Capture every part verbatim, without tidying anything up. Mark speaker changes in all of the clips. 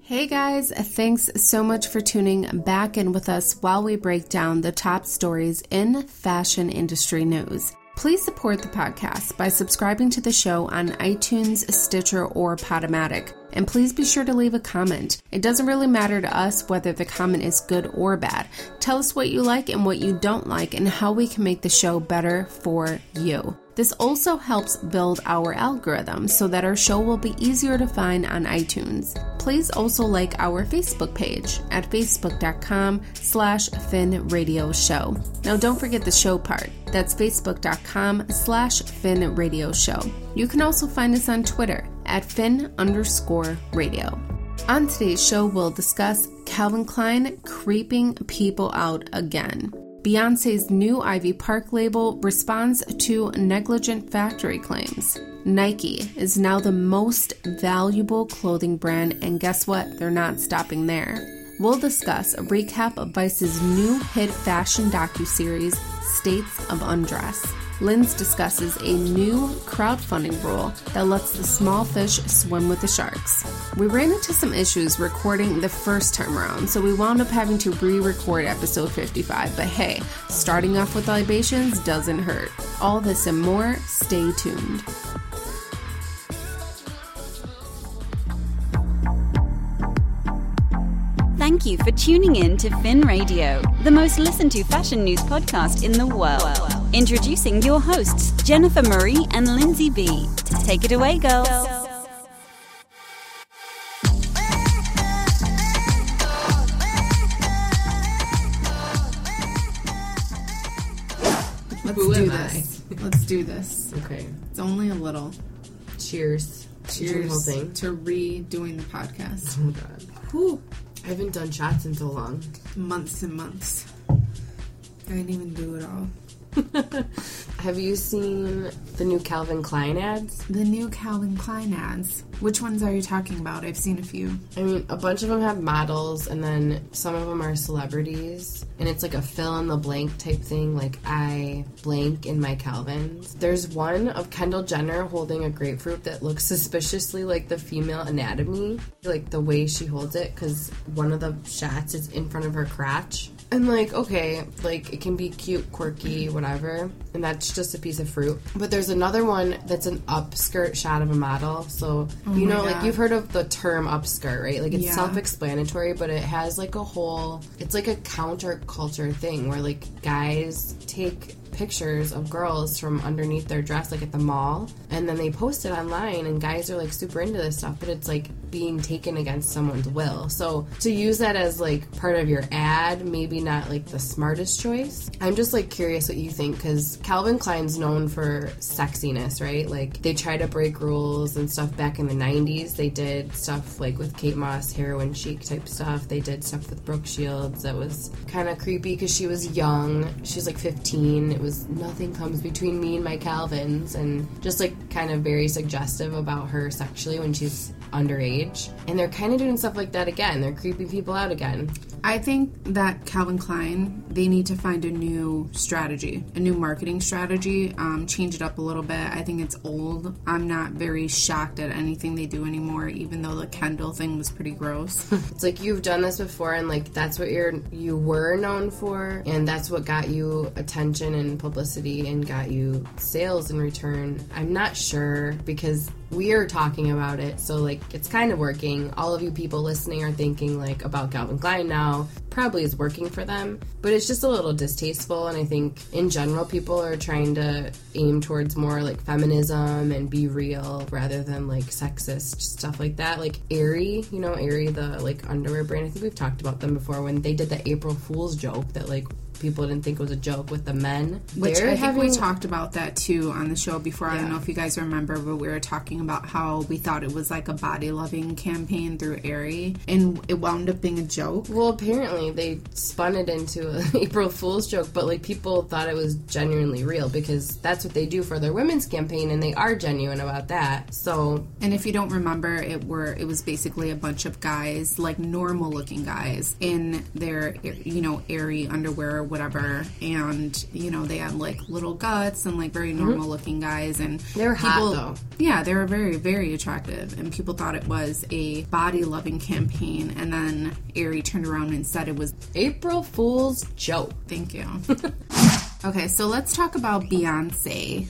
Speaker 1: Hey guys, thanks so much for tuning back in with us while we break down the top stories in fashion industry news. Please support the podcast by subscribing to the show on iTunes, Stitcher, or Podomatic. And please be sure to leave a comment. It doesn't really matter to us whether the comment is good or bad. Tell us what you like and what you don't like and how we can make the show better for you. This also helps build our algorithm so that our show will be easier to find on iTunes. Please also like our Facebook page at facebook.com slash Finn Radio Show. Now don't forget the show part. That's facebook.com slash Finn Radio Show. You can also find us on Twitter at Finn underscore radio. On today's show, we'll discuss Calvin Klein creeping people out again. Beyonce's new Ivy Park label responds to negligent factory claims. Nike is now the most valuable clothing brand, and guess what? They're not stopping there. We'll discuss a recap of Vice's new hit fashion docuseries, States of Undress. Linz discusses a new crowdfunding rule that lets the small fish swim with the sharks. We ran into some issues recording the first time around, so we wound up having to re-record episode fifty-five, but hey, starting off with libations doesn't hurt. All this and more, stay tuned.
Speaker 2: Thank you for tuning in to Finn Radio, the most listened to fashion news podcast in the world. Introducing your hosts, Jennifer Marie and Lindsay B. Take it away, girls.
Speaker 1: Let's
Speaker 3: Who
Speaker 1: do
Speaker 3: am
Speaker 1: this. Let's do this.
Speaker 3: Okay.
Speaker 1: It's only a little.
Speaker 3: Cheers.
Speaker 1: Cheers
Speaker 3: whole thing.
Speaker 1: to redoing the podcast.
Speaker 3: Oh, God.
Speaker 1: Whew.
Speaker 3: I haven't done shots in so long.
Speaker 1: Months and months. I didn't even do it all.
Speaker 3: Have you seen the new Calvin Klein ads?
Speaker 1: The new Calvin Klein ads. Which ones are you talking about? I've seen a few.
Speaker 3: I mean, a bunch of them have models, and then some of them are celebrities. And it's like a fill-in-the-blank type thing, like I blank in my Calvins. There's one of Kendall Jenner holding a grapefruit that looks suspiciously like the female anatomy, like the way she holds it, because one of the shots is in front of her crotch. And like, okay, like it can be cute, quirky, whatever, and that's just a piece of fruit. But there's another one that's an upskirt shot of a model. So,
Speaker 1: oh
Speaker 3: you know,
Speaker 1: God.
Speaker 3: like you've heard of the term upskirt, right? Like it's
Speaker 1: yeah.
Speaker 3: self-explanatory, but it has like a whole, it's like a counterculture thing where like guys take pictures of girls from underneath their dress, like at the mall, and then they post it online, and guys are like super into this stuff, but it's like being taken against someone's will. So to use that as like part of your ad, maybe not like the smartest choice. I'm just like curious what you think, because Calvin Klein's known for sexiness, right? Like they try to break rules and stuff. Back in the nineties, they did stuff like with Kate Moss, heroin chic type stuff. They did stuff with Brooke Shields that was kind of creepy because she was young. She was like fifteen. It was nothing comes between me and my Calvins, and just like kind of very suggestive about her sexually when she's underage. And they're kind of doing stuff like that again. They're creeping people out again.
Speaker 1: I think that Calvin Klein, they need to find a new strategy, a new marketing strategy, um, change it up a little bit. I think it's old. I'm not very shocked at anything they do anymore, even though the Kendall thing was pretty gross.
Speaker 3: It's like you've done this before, and like that's what you're you were known for, and that's what got you attention and publicity and got you sales in return. I'm not sure, because we are talking about it, so like it's kind of working. All of you people listening are thinking like about Calvin Klein now, probably is working for them, but it's just a little distasteful. And I think in general people are trying to aim towards more like feminism and be real rather than like sexist stuff like that. Like Aerie, you know, Aerie, the like underwear brand, I think we've talked about them before, when they did the April Fool's joke that like people didn't think it was a joke with the men.
Speaker 1: Which
Speaker 3: They're
Speaker 1: I think
Speaker 3: having...
Speaker 1: we talked about that too on the show before.
Speaker 3: Yeah.
Speaker 1: I don't know if you guys remember, but we were talking about how we thought it was like a body-loving campaign through Aerie, and it wound up being a joke.
Speaker 3: Well, apparently they spun it into an April Fool's joke, but like people thought it was genuinely real because that's what they do for their women's campaign, and they are genuine about that. So,
Speaker 1: and if you don't remember, it were it was basically a bunch of guys, like normal-looking guys, in their, you know, Aerie underwear whatever, and, you know, they had, like, little guts and, like, very normal-looking guys, and
Speaker 3: They were hot,
Speaker 1: people,
Speaker 3: though.
Speaker 1: Yeah, they were very, very attractive, and people thought it was a body-loving campaign, and then Aerie turned around and said it was
Speaker 3: April Fool's joke.
Speaker 1: Thank you. Okay, so let's talk about Beyonce.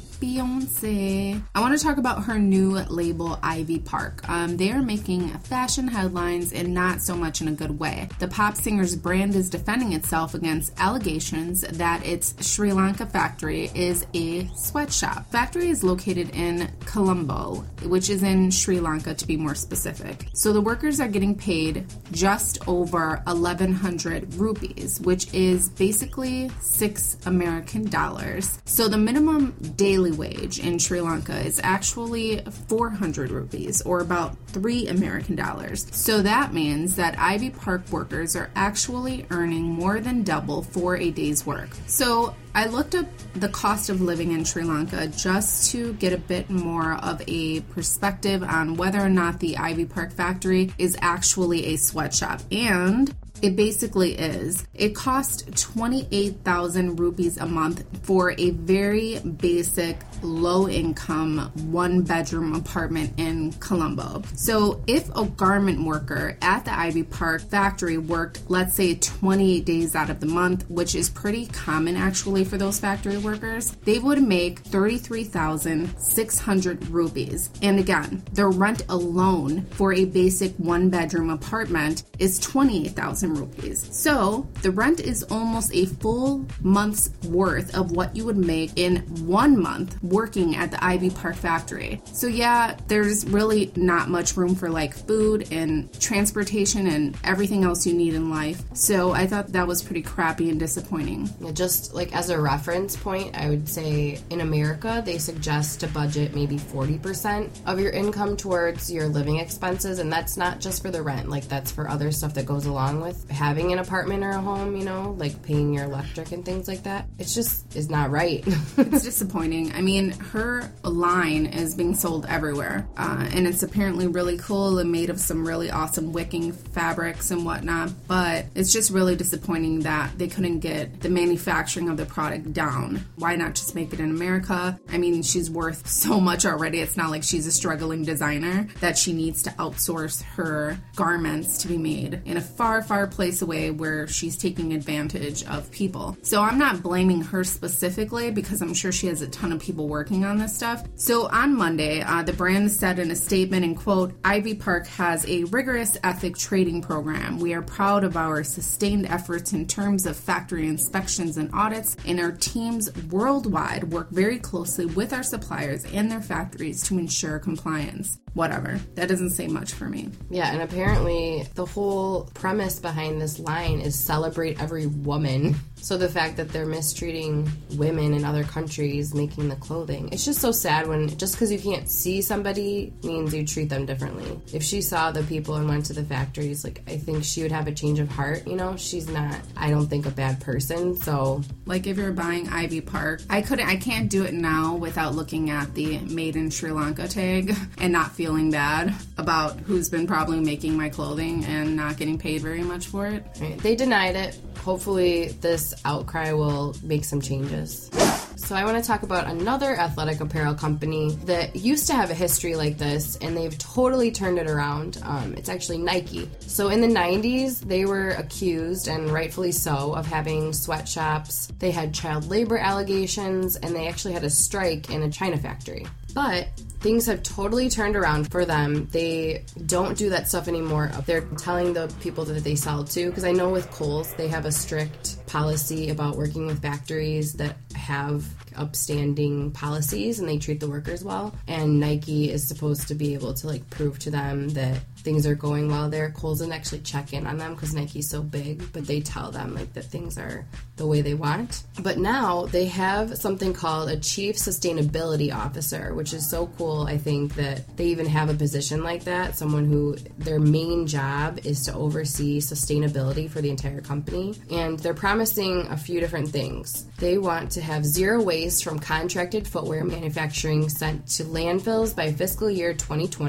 Speaker 1: Beyonce. I want to talk about her new label, Ivy Park. Um, they are making fashion headlines and not so much in a good way. The pop singer's brand is defending itself against allegations that its Sri Lanka factory is a sweatshop. Factory is located in Colombo, which is in Sri Lanka to be more specific. So the workers are getting paid just over eleven hundred rupees, which is basically six American dollars. So the minimum daily wage in Sri Lanka is actually four hundred rupees, or about three American dollars. So that means that Ivy Park workers are actually earning more than double for a day's work. So I looked up the cost of living in Sri Lanka just to get a bit more of a perspective on whether or not the Ivy Park factory is actually a sweatshop. And it basically is. It costs twenty-eight thousand rupees a month for a very basic, low-income, one-bedroom apartment in Colombo. So if a garment worker at the Ivy Park factory worked, let's say, twenty-eight days out of the month, which is pretty common actually for those factory workers, they would make thirty-three thousand six hundred rupees. And again, the rent alone for a basic one-bedroom apartment is twenty-eight thousand rupees. So the rent is almost a full month's worth of what you would make in one month working at the Ivy Park factory. So yeah, there's really not much room for like food and transportation and everything else you need in life. So I thought that was pretty crappy and disappointing.
Speaker 3: Yeah, just like as a reference point, I would say in America, they suggest to budget maybe forty percent of your income towards your living expenses. And that's not just for the rent, like that's for other stuff that goes along with having an apartment or a home, you know, like paying your electric and things like that. It's just is not right.
Speaker 1: It's disappointing. I mean, her line is being sold everywhere, uh, and it's apparently really cool and made of some really awesome wicking fabrics and whatnot, but it's just really disappointing that they couldn't get the manufacturing of the product down. Why not just make it in America? I mean, she's worth so much already. It's not like she's a struggling designer that she needs to outsource her garments to be made in a far, far place away where she's taking advantage of people. So I'm not blaming her specifically because I'm sure she has a ton of people working on this stuff. So on Monday, uh, the brand said in a statement, and quote, Ivy Park has a rigorous ethic trading program. We are proud of our sustained efforts in terms of factory inspections and audits, and our teams worldwide work very closely with our suppliers and their factories to ensure compliance. Whatever. That doesn't say much for me.
Speaker 3: Yeah, and apparently the whole premise behind this line is celebrate every woman. So the fact that they're mistreating women in other countries making the clothing, it's just so sad when just because you can't see somebody means you treat them differently. If she saw the people and went to the factories, like, I think she would have a change of heart, you know? She's not, I don't think, a bad person, so...
Speaker 1: Like, if you're buying Ivy Park, I couldn't, I can't do it now without looking at the Made in Sri Lanka tag and not feeling bad about who's been probably making my clothing and not getting paid very much for it.
Speaker 3: Right. They denied it. Hopefully this outcry will make some changes. So I want to talk about another athletic apparel company that used to have a history like this, and they've totally turned it around. Um, it's actually Nike. So in the nineties, they were accused, and rightfully so, of having sweatshops. They had child labor allegations, and they actually had a strike in a China factory. But things have totally turned around for them. They don't do that stuff anymore. They're telling the people that they sell to, because I know with Kohl's, they have a strict policy about working with factories that have upstanding policies and they treat the workers well. And Nike is supposed to be able to like prove to them that things are going well there. Kohl's doesn't actually check in on them because Nike's so big, but they tell them like that things are the way they want. But now they have something called a Chief Sustainability Officer, which is so cool. I think that they even have a position like that, someone who their main job is to oversee sustainability for the entire company. And they're promising a few different things. They want to have zero waste from contracted footwear manufacturing sent to landfills by fiscal year twenty twenty.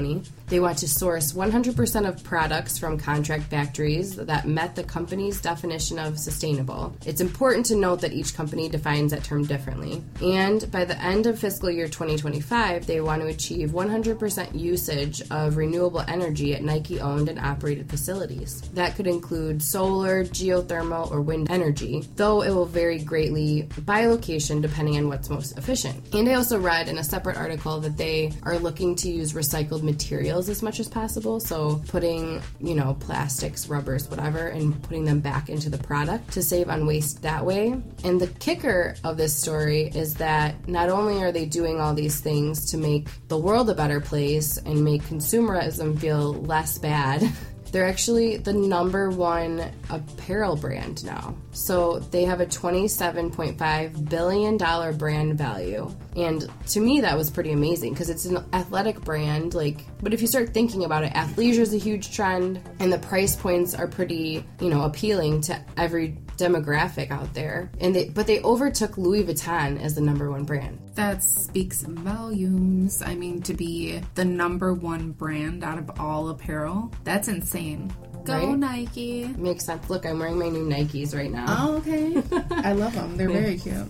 Speaker 3: They want to source one hundred percent of products from contract factories that met the company's definition of sustainable. It's important to note that each company defines that term differently. And by the end of fiscal year twenty twenty-five, they want to achieve one hundred percent usage of renewable energy at Nike-owned and operated facilities. That could include solar, geothermal, or wind energy, though it will vary greatly by location depending on what's most efficient. And I also read in a separate article that they are looking to use recycled materials as much as possible, so putting, you know, plastics, rubbers, whatever, and putting them back into the product to save on waste that way. And the kicker of this story is that not only are they doing all these things to make the world a better place and make consumerism feel less bad, they're actually the number one apparel brand now. So they have a twenty-seven point five billion dollars brand value. And to me, that was pretty amazing because it's an athletic brand. Like, but if you start thinking about it, athleisure is a huge trend and the price points are pretty, you know, appealing to every demographic out there. And they, but they overtook Louis Vuitton as the number one brand.
Speaker 1: That speaks volumes. I mean, to be the number one brand out of all apparel, that's insane. Go right? Nike.
Speaker 3: Makes sense. Look, I'm wearing my new Nikes right now.
Speaker 1: Oh, okay. I love them. They're very cute.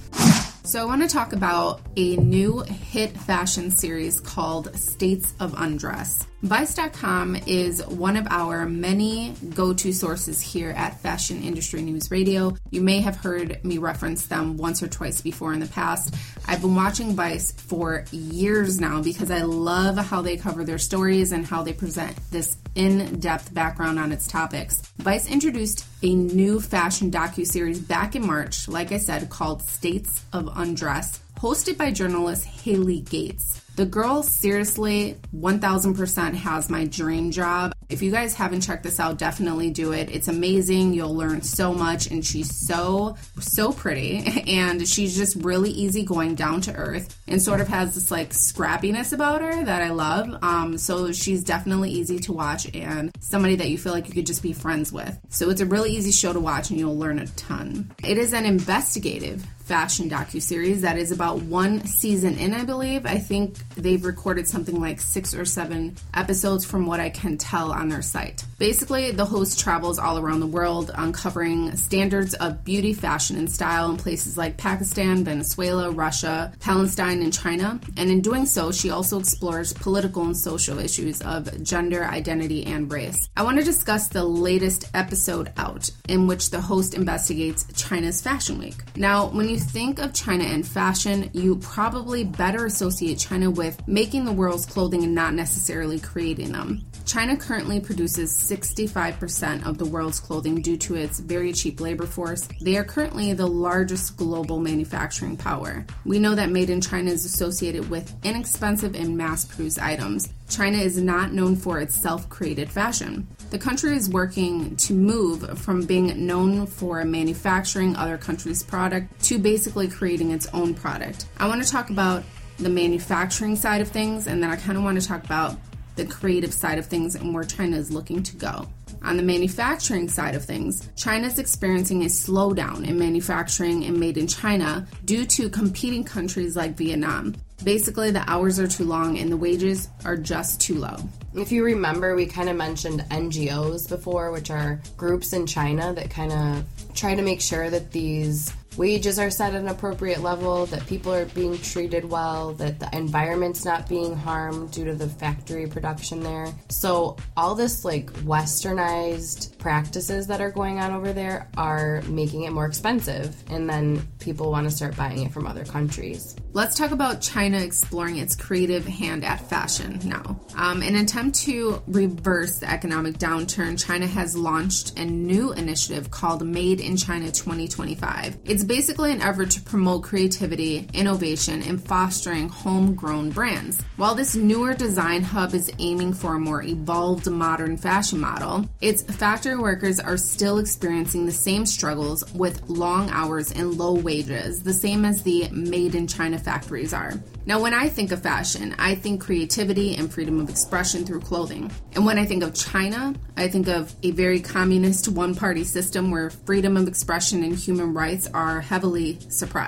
Speaker 1: So I want to talk about a new hit fashion series called States of Undress. Vice dot com is one of our many go-to sources here at Fashion Industry News Radio. You may have heard me reference them once or twice before in the past. I've been watching Vice for years now because I love how they cover their stories and how they present this in-depth background on its topics. Vice introduced a new fashion docuseries back in March, like I said, called States of Undress, hosted by journalist Haley Gates. The girl seriously one thousand percent has my dream job. If you guys haven't checked this out, definitely do it. It's amazing. You'll learn so much, and she's so, so pretty, and she's just really easygoing, down to earth, and sort of has this like scrappiness about her that I love. Um, so she's definitely easy to watch and somebody that you feel like you could just be friends with. So it's a really easy show to watch, and you'll learn a ton. It is an investigative fashion docuseries that is about one season in, I believe. I think they've recorded something like six or seven episodes from what I can tell on their site. Basically, the host travels all around the world, uncovering standards of beauty, fashion, and style in places like Pakistan, Venezuela, Russia, Palestine, and China. And in doing so, she also explores political and social issues of gender, identity, and race. I want to discuss the latest episode out, in which the host investigates China's Fashion Week. Now, when you think of China and fashion, you probably better associate China with making the world's clothing and not necessarily creating them. China currently produces sixty-five percent of the world's clothing due to its very cheap labor force. They are currently the largest global manufacturing power. We know that made in China is associated with inexpensive and mass-produced items. China is not known for its self-created fashion. The country is working to move from being known for manufacturing other countries' product to basically creating its own product. I want to talk about the manufacturing side of things, and then I kind of want to talk about the creative side of things and where China is looking to go. On the manufacturing side of things, China is experiencing a slowdown in manufacturing and made in China due to competing countries like Vietnam. Basically, the hours are too long and the wages are just too low.
Speaker 3: If you remember, we kind of mentioned N G Os before, which are groups in China that kind of try to make sure that these wages are set at an appropriate level, that people are being treated well, that the environment's not being harmed due to the factory production there. So all this like westernized practices that are going on over there are making it more expensive, and then people want to start buying it from other countries.
Speaker 1: Let's talk about China exploring its creative hand at fashion now. Um, in an attempt to reverse the economic downturn, China has launched a new initiative called Made in China twenty twenty-five. It's basically an effort to promote creativity, innovation, and fostering homegrown brands. While this newer design hub is aiming for a more evolved modern fashion model, its factory workers are still experiencing the same struggles with long hours and low wages, the same as the Made in China factories are. Now, when I think of fashion, I think creativity and freedom of expression through clothing. And when I think of China, I think of a very communist one-party system where freedom of expression and human rights are heavily suppressed.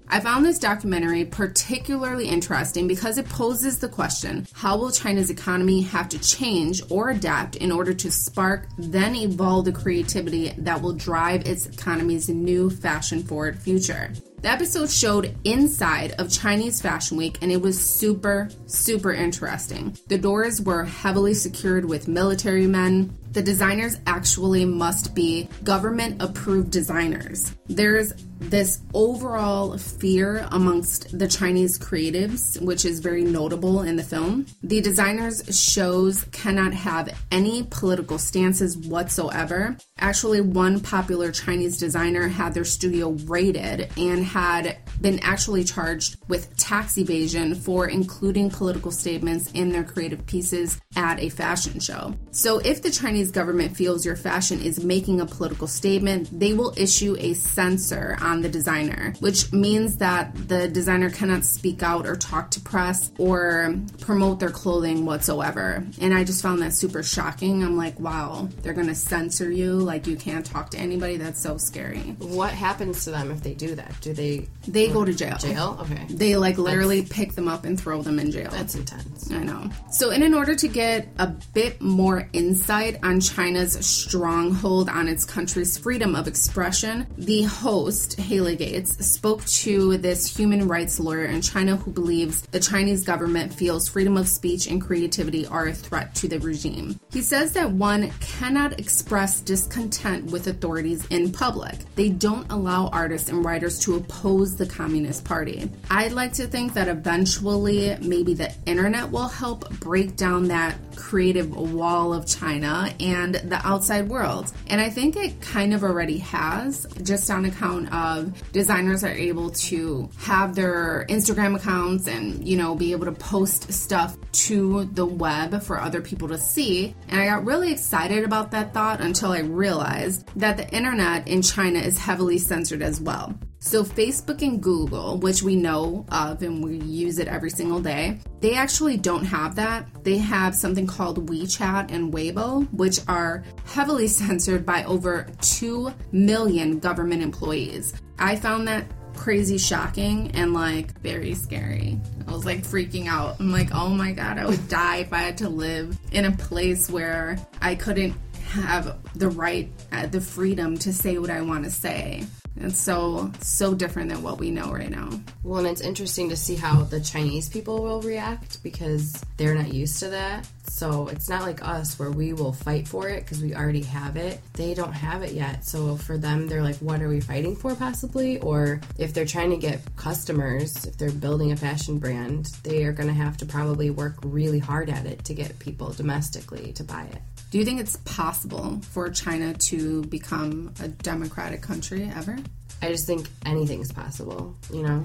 Speaker 1: I found this documentary particularly interesting because it poses the question, how will China's economy have to change or adapt in order to spark, then evolve the creativity that will drive its economy's new fashion-forward future? The episode showed inside of Chinese Fashion Week, and it was super, super interesting. The doors were heavily secured with military men. The designers actually must be government-approved designers. There's this overall fear amongst the Chinese creatives, which is very notable in the film. The designers' shows cannot have any political stances whatsoever. Actually, one popular Chinese designer had their studio raided and had been actually charged with tax evasion for including political statements in their creative pieces at a fashion show. So if the Chinese government feels your fashion is making a political statement, they will issue a censor on the designer, which means that the designer cannot speak out or talk to press or promote their clothing whatsoever. And I just found that super shocking. I'm like, wow, they're going to censor you, like you can't talk to anybody. That's so scary.
Speaker 3: What happens to them if they do that? Do they...
Speaker 1: They go to jail.
Speaker 3: Jail? Okay.
Speaker 1: They like literally that's, pick them up and throw them in jail.
Speaker 3: That's intense.
Speaker 1: I know. So in, in order to get a bit more insight on China's stronghold on its country's freedom of expression, the host, Haley Gates, spoke to this human rights lawyer in China who believes the Chinese government feels freedom of speech and creativity are a threat to the regime. He says that one cannot express discontent with authorities in public. They don't allow artists and writers to oppose the Communist Party. I'd like to think that eventually maybe the internet will help break down that creative wall of China and the outside world. And I think it kind of already has, just on account of designers are able to have their Instagram accounts and, you know, be able to post stuff to the web for other people to see. And I got really excited about that thought until I realized that the internet in China is heavily censored as well. So Facebook and Google, which we know of and we use it every single day, they actually don't have that. They have something called WeChat and Weibo, which are heavily censored by over two million government employees. I found that crazy shocking and like very scary. I was like freaking out. I'm like, oh my God, I would die if I had to live in a place where I couldn't have the right, uh, the freedom to say what I want to say. It's so, so different than what we know right now.
Speaker 3: Well, and it's interesting to see how the Chinese people will react because they're not used to that. So it's not like us where we will fight for it because we already have it. They don't have it yet. So for them, they're like, what are we fighting for possibly? Or if they're trying to get customers, if they're building a fashion brand, they are going to have to probably work really hard at it to get people domestically to buy it.
Speaker 1: Do you think it's possible for China to become a democratic country ever?
Speaker 3: I just think anything's possible, you know?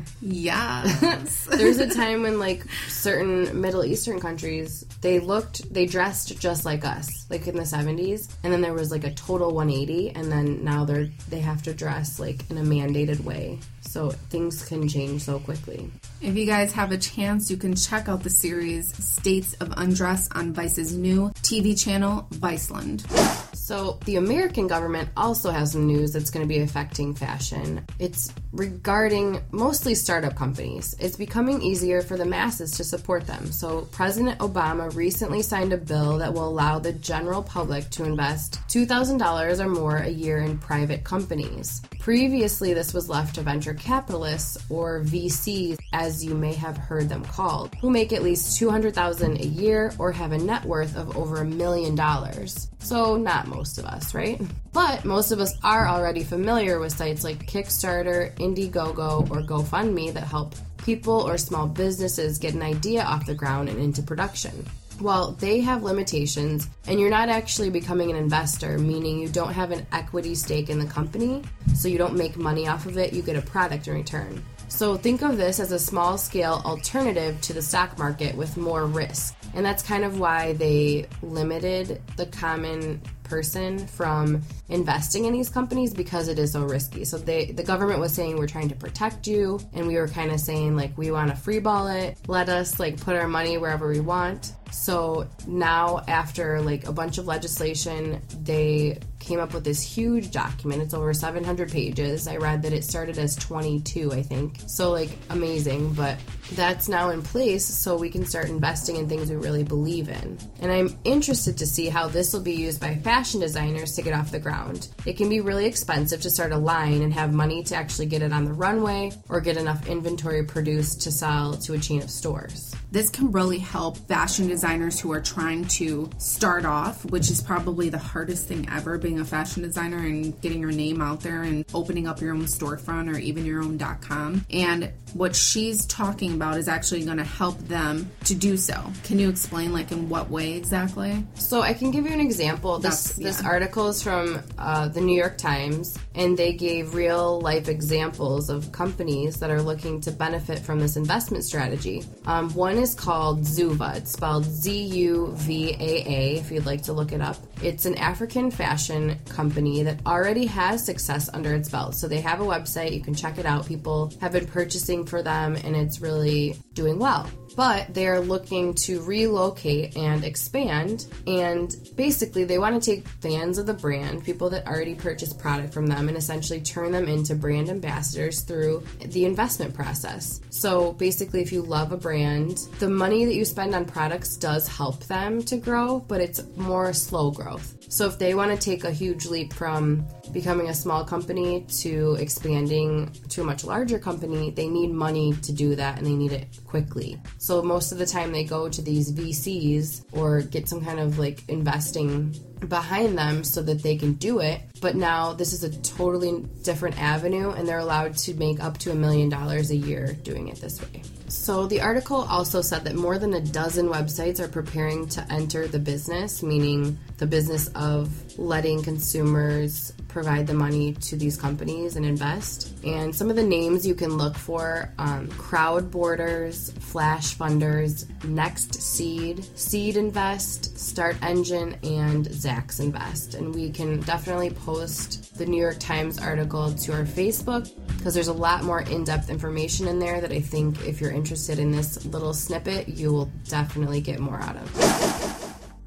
Speaker 1: Yes.
Speaker 3: There's a time when, like, certain Middle Eastern countries, they looked, they dressed just like us, like in the seventies, and then there was, like, a total one eighty, and then now they're, they have to dress, like, in a mandated way. So things can change so quickly.
Speaker 1: If you guys have a chance, you can check out the series States of Undress on Vice's new T V channel, Viceland.
Speaker 3: So the American government also has some news that's going to be affecting fashion. It's regarding mostly startup companies. It's becoming easier for the masses to support them. So President Obama recently signed a bill that will allow the general public to invest two thousand dollars or more a year in private companies. Previously, this was left to venture capitalists, or V Cs, as you may have heard them called, who make at least two hundred thousand dollars a year or have a net worth of over a million dollars. So not most of us, right? But most of us are already familiar with sites like Kickstarter, Indiegogo, or GoFundMe that help people or small businesses get an idea off the ground and into production. Well, they have limitations, and you're not actually becoming an investor, meaning you don't have an equity stake in the company, so you don't make money off of it, you get a product in return. So think of this as a small-scale alternative to the stock market with more risk. And that's kind of why they limited the common person from investing in these companies because it is so risky. So they, the government was saying, we're trying to protect you, and we were kind of saying, like, we want to freeball it, let us like put our money wherever we want. So now, after like a bunch of legislation, they came up with this huge document. It's over seven hundred pages. I read that it started as twenty-two, I think. So like amazing, but that's now in place so we can start investing in things we really believe in. And I'm interested to see how this will be used by fashion designers to get off the ground. It can be really expensive to start a line and have money to actually get it on the runway or get enough inventory produced to sell to a chain of stores.
Speaker 1: This can really help fashion designers who are trying to start off, which is probably the hardest thing ever, being a fashion designer and getting your name out there and opening up your own storefront or even your own .com. And what she's talking about is actually going to help them to do so. Can you explain, like, in what way exactly?
Speaker 3: So I can give you an example. This
Speaker 1: That's, yeah.
Speaker 3: this article is from uh, the New York Times, and they gave real life examples of companies that are looking to benefit from this investment strategy. Um, one is called Zuva. It's spelled Z U V A A, if you'd like to look it up. It's an African fashion company that already has success under its belt. So they have a website. You can check it out. People have been purchasing for them, and it's really doing well. But they're looking to relocate and expand, and basically they want to take fans of the brand, people that already purchase product from them, and essentially turn them into brand ambassadors through the investment process. So basically, if you love a brand, the money that you spend on products does help them to grow, but it's more slow growth. So if they want to take a huge leap from becoming a small company to expanding to a much larger company, they need money to do that, and they need it quickly. So most of the time they go to these V Cs or get some kind of like investing behind them so that they can do it. But now this is a totally different avenue, and they're allowed to make up to a million dollars a year doing it this way. So the article also said that more than a dozen websites are preparing to enter the business, meaning the business of letting consumers provide the money to these companies and invest. And some of the names you can look for, um, Crowdboarders, Flash Funders, Next Seed, Seed Invest, Start Engine, and Zacks Invest. And we can definitely post the New York Times article to our Facebook, because there's a lot more in-depth information in there that I think if you're interested in this little snippet, you will definitely get more out of.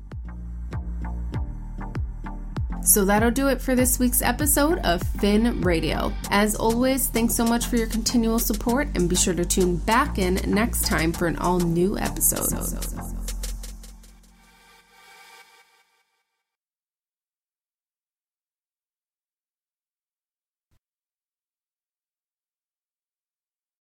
Speaker 1: So that'll do it for this week's episode of Finn Radio. As always, thanks so much for your continual support, and be sure to tune back in next time for an all-new episode.